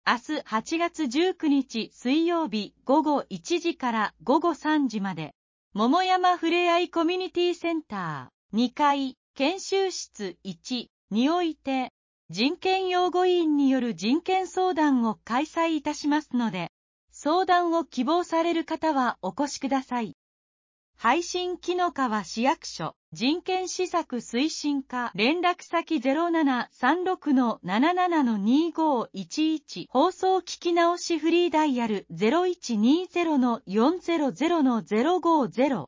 明日8月19日水曜日午後1時から午後3時まで、桃山ふれあいコミュニティセンター2階研修室1において、人権擁護委員による人権相談を開催いたしますので、相談を希望される方はお越しください。配信紀の川市役所人権施策推進課連絡先 0736-77-2511 放送聞き直しフリーダイヤル 0120-400-050